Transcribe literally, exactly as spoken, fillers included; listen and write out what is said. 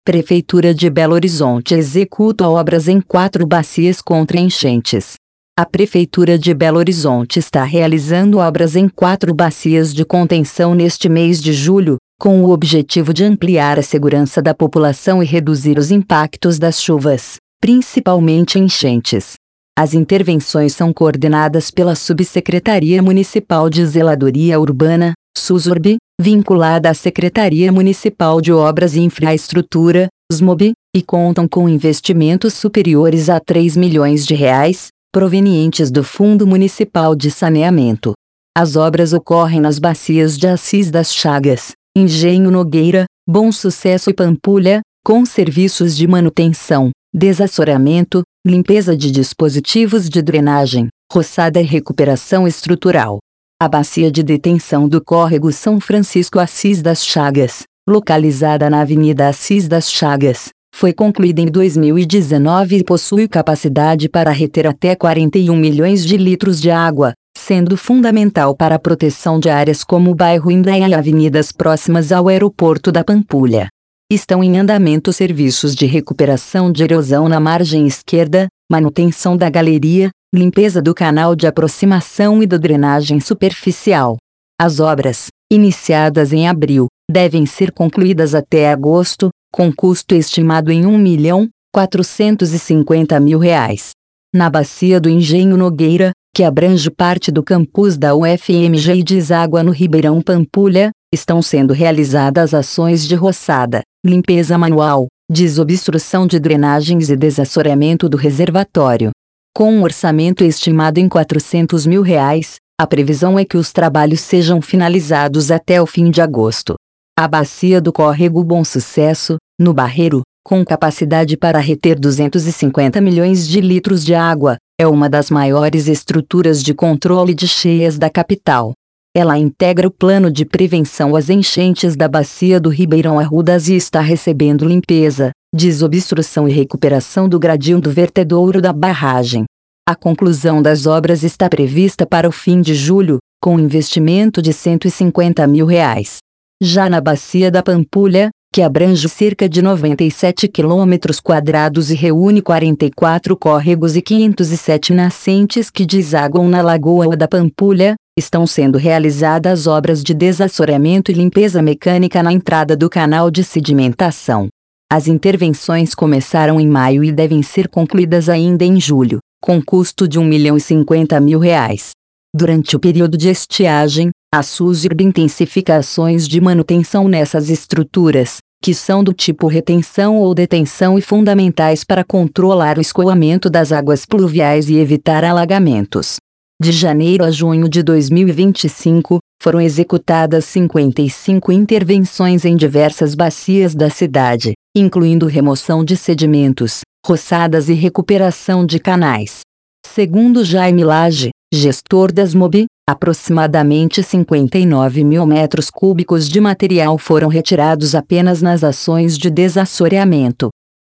Prefeitura de Belo Horizonte executa obras em quatro bacias contra enchentes. A Prefeitura de Belo Horizonte está realizando obras em quatro bacias de contenção neste mês de julho, com o objetivo de ampliar a segurança da população e reduzir os impactos das chuvas, principalmente enchentes. As intervenções são coordenadas pela Subsecretaria Municipal de Zeladoria Urbana, SUSURB, vinculada à Secretaria Municipal de Obras e Infraestrutura, SMOB, e contam com investimentos superiores a três milhões de reais, provenientes do Fundo Municipal de Saneamento. As obras ocorrem nas bacias de Assis das Chagas, Engenho Nogueira, Bom Sucesso e Pampulha, com serviços de manutenção, desassoreamento, limpeza de dispositivos de drenagem, roçada e recuperação estrutural. A bacia de detenção do córrego São Francisco Assis das Chagas, localizada na Avenida Assis das Chagas, foi concluída em dois mil e dezenove e possui capacidade para reter até quarenta e um milhões de litros de água, sendo fundamental para a proteção de áreas como o bairro Indaiá e avenidas próximas ao aeroporto da Pampulha. Estão em andamento serviços de recuperação de erosão na margem esquerda, manutenção da galeria, limpeza do canal de aproximação e da drenagem superficial. As obras, iniciadas em abril, devem ser concluídas até agosto, com custo estimado em um milhão quatrocentos e cinquenta mil reais. Na bacia do Engenho Nogueira, que abrange parte do campus da U F M G e deságua no Ribeirão Pampulha, estão sendo realizadas ações de roçada, limpeza manual, desobstrução de drenagens e desassoreamento do reservatório. Com um orçamento estimado em quatrocentos mil reais, a previsão é que os trabalhos sejam finalizados até o fim de agosto. A bacia do córrego Bom Sucesso, no Barreiro, com capacidade para reter duzentos e cinquenta milhões de litros de água, é uma das maiores estruturas de controle de cheias da capital. Ela integra o plano de prevenção às enchentes da bacia do Ribeirão Arrudas e está recebendo limpeza, desobstrução e recuperação do gradil do vertedouro da barragem. A conclusão das obras está prevista para o fim de julho, com investimento de cento e cinquenta mil reais. Já na bacia da Pampulha, que abrange cerca de noventa e sete quilômetros quadrados e reúne quarenta e quatro córregos e quinhentos e sete nascentes que desaguam na Lagoa da Pampulha, estão sendo realizadas obras de desassoreamento e limpeza mecânica na entrada do canal de sedimentação. As intervenções começaram em maio e devem ser concluídas ainda em julho, com custo de um milhão e cinquenta mil reais. Durante o período de estiagem, a SUSURB intensifica ações de manutenção nessas estruturas, que são do tipo retenção ou detenção e fundamentais para controlar o escoamento das águas pluviais e evitar alagamentos. De janeiro a junho de dois mil e vinte e cinco, foram executadas cinquenta e cinco intervenções em diversas bacias da cidade, incluindo remoção de sedimentos, roçadas e recuperação de canais. Segundo Jaime Lage, gestor da SMOB, aproximadamente cinquenta e nove mil metros cúbicos de material foram retirados apenas nas ações de desassoreamento,